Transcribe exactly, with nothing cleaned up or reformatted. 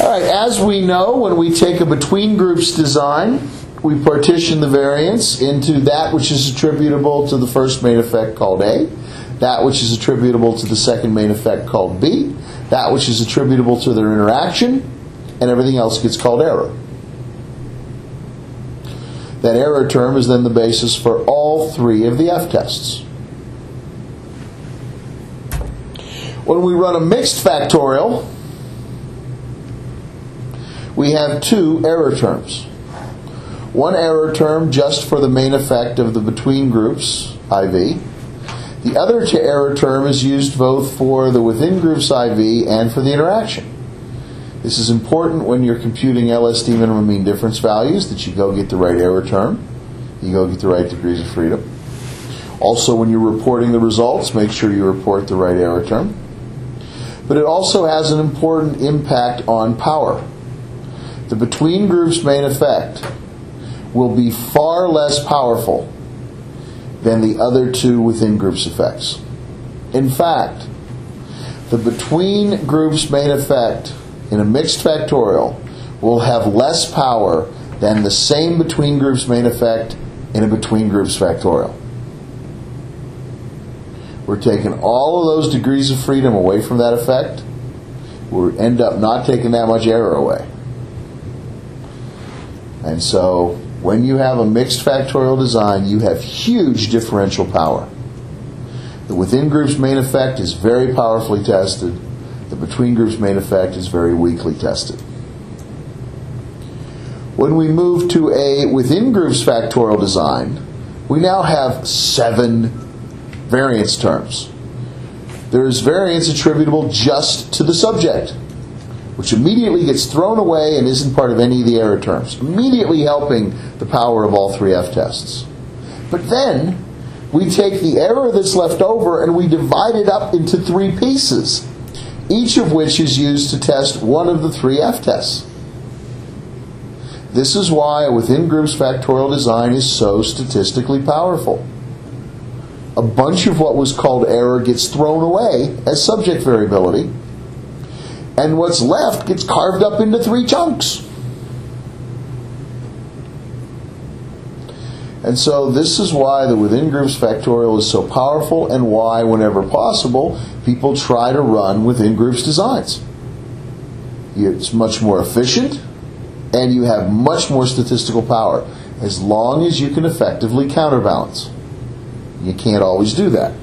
All right, as we know, when we take a between groups design, we partition the variance into that which is attributable to the first main effect called A, that which is attributable to the second main effect called B, that which is attributable to their interaction, and everything else gets called error. That error term is then the basis for all three of the f-tests. When we run a mixed factorial, we have two error terms. One error term just for the main effect of the between groups, I V. The other error term is used both for the within groups I V and for the interaction. This is important when you're computing L S D minimum mean difference values, that you go get the right error term, you go get the right degrees of freedom. Also, when you're reporting the results, make sure you report the right error term. But it also has an important impact on power. The between groups main effect will be far less powerful than the other two within groups effects. In fact, the between groups main effect in a mixed factorial will have less power than the same between groups main effect in a between groups factorial. We're taking all of those degrees of freedom away from that effect. We'll end up not taking that much error away. And so, when you have a mixed factorial design, you have huge differential power. The within groups main effect is very powerfully tested. The between groups main effect is very weakly tested. When we move to a within groups factorial design, we now have seven variance terms. There is variance attributable just to the subject, which immediately gets thrown away and isn't part of any of the error terms, immediately helping the power of all three f-tests. But then, we take the error that's left over and we divide it up into three pieces, each of which is used to test one of the three f-tests. This is why a within groups factorial design is so statistically powerful. A bunch of what was called error gets thrown away as subject variability, and what's left gets carved up into three chunks. And so this is why the within groups factorial is so powerful, and why, whenever possible, people try to run within groups designs. It's much more efficient, and you have much more statistical power, as long as you can effectively counterbalance. You can't always do that.